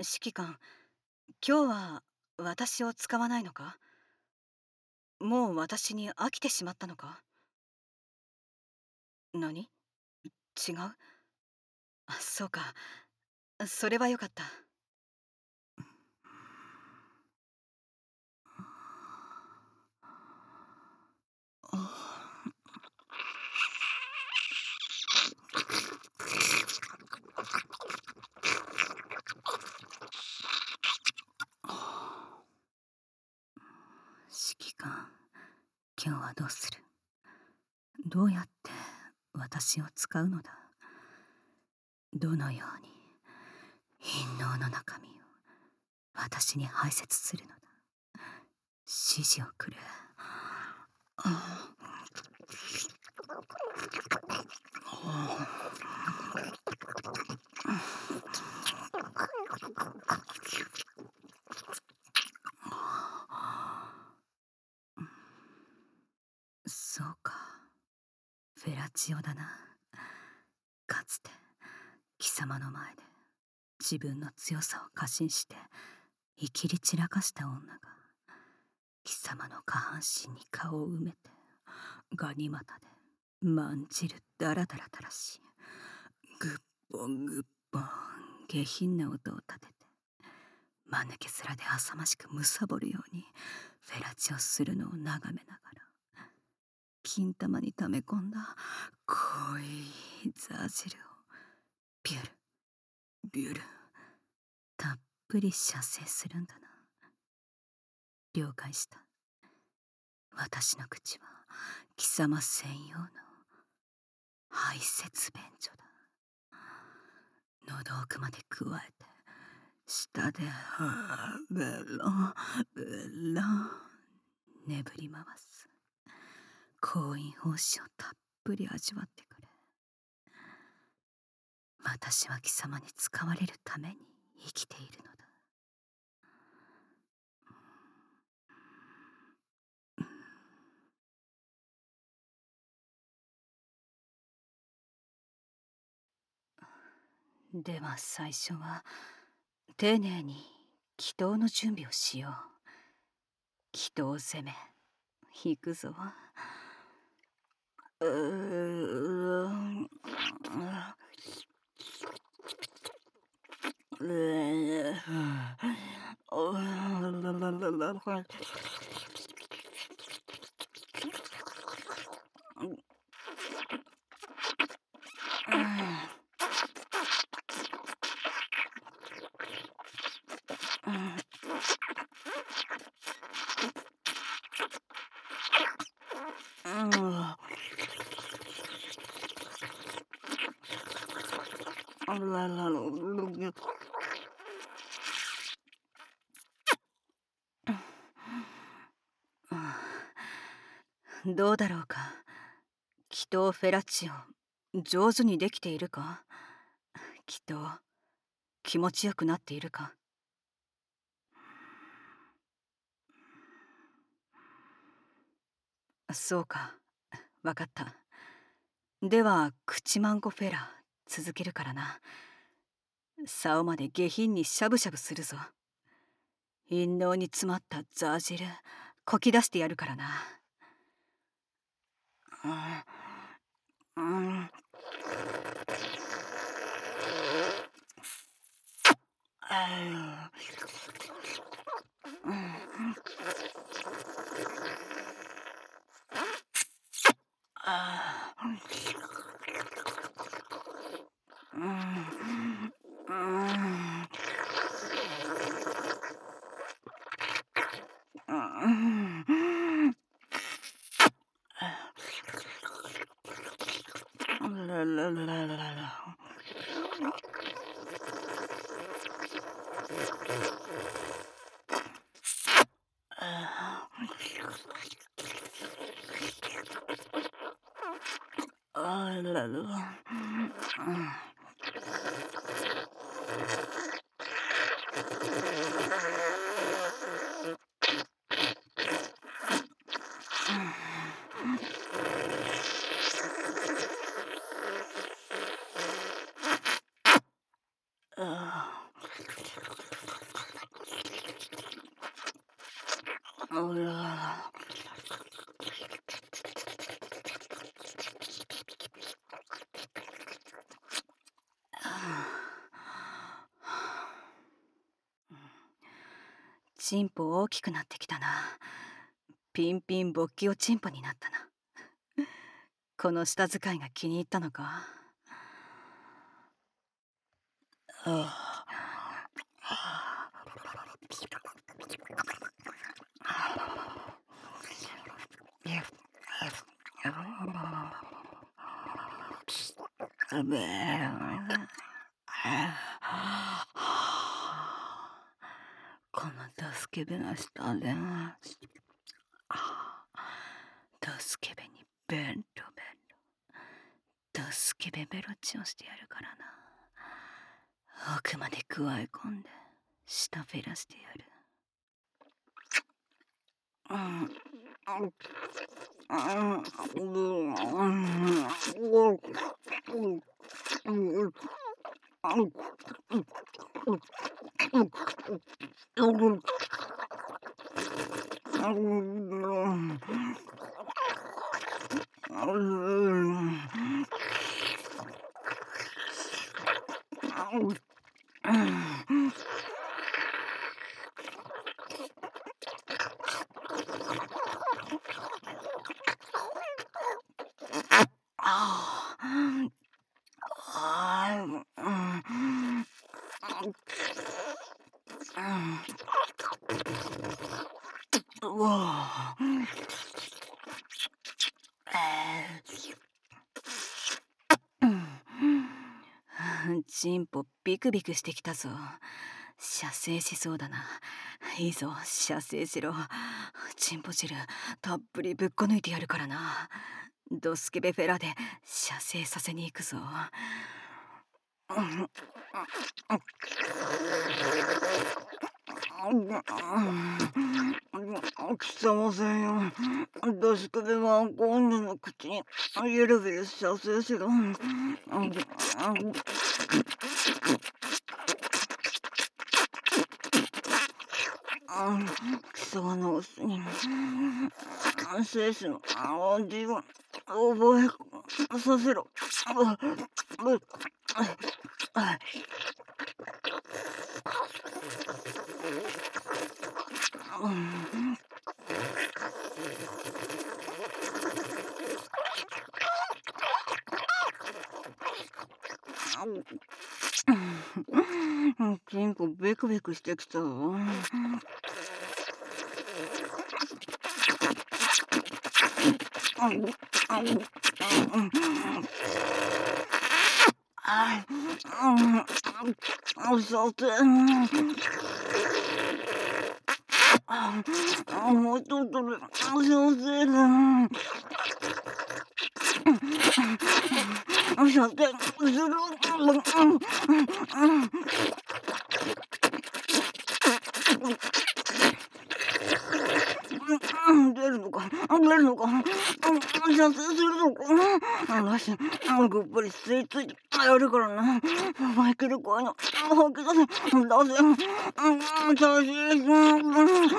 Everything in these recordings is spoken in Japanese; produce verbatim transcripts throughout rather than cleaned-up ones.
指揮官、今日は私を使わないのか？もう私に飽きてしまったのか？何？違う？あ、そうか。それはよかった。指揮官、今日はどうする？どうやって私を使うのだ？どのように陰謀の中身を私に排泄するのだ？指示をくれ。そうか、フェラチオだな。かつて貴様の前で自分の強さを過信していきり散らかした女が貴様の下半身に顔を埋めてガニ股でまんじるダラダラ垂らし、グッポングッポン下品な音を立てて間抜け面で浅ましくむさぼるようにフェラチオするのを眺めながら金玉に溜め込んだ濃いザージルをビュルビュルたっぷり射精するんだな。了解した。私の口は貴様専用の排泄便所だ。喉奥まで加えて舌ではぁベロベロ眠り回す。行員報酬をたっぷり味わってくれ。私は貴様に使われるために生きているのだ。では最初は丁寧に祈祷の準備をしよう。祈祷攻め、行くぞ。うーん。どうだろうか。祈祷フェラチオ、上手にできているか？祈祷、気持ちよくなっているか？そうか、わかった。では口マンコフェラ続けるからな。竿まで下品にしゃぶしゃぶするぞ。陰謀に詰まったザージルこき出してやるからな。うん、うん、ああ、うん、うん、うん、ラララララ。あらら。ああ。 チンポ大きくなってきたな。ピンピン勃起おチンポになったな。この舌使いが気に入ったのか。このドスケベな舌でドスケベにベンロベンロドスケベベロチをしてやるからな。奥まで加え込んで舌フェラしてやる。チンポビクビクしてきたぞ。射精しそうだな。いいぞ、射精しろ。チンポ汁たっぷりぶっこ抜いてやるからな。ドスケベフェラで射精させに行くぞ。貴様せんよ。ドスケベは今度の口にゆるゆる射精しろ。貴様のオスに精子の味を覚えさせろ。チンポベクベクしてきたぞ。さてもうちょっとで先生だ。さてする。出るのか出るのか射精するのか。よし、ぐっぷり吸い付いてやるからな。マイケル声の吐き出せ出せ。射精する。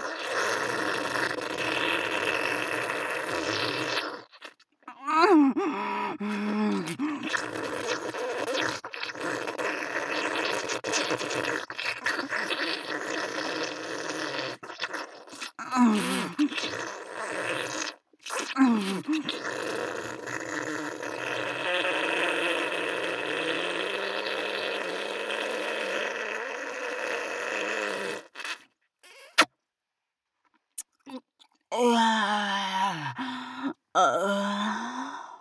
うわああ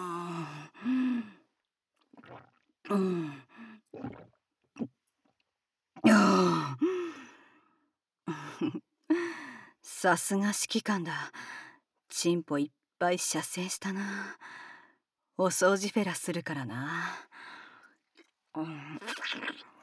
うん。さすが指揮官だ。チンポいっぱい射精したな。お掃除フェラするからな。うん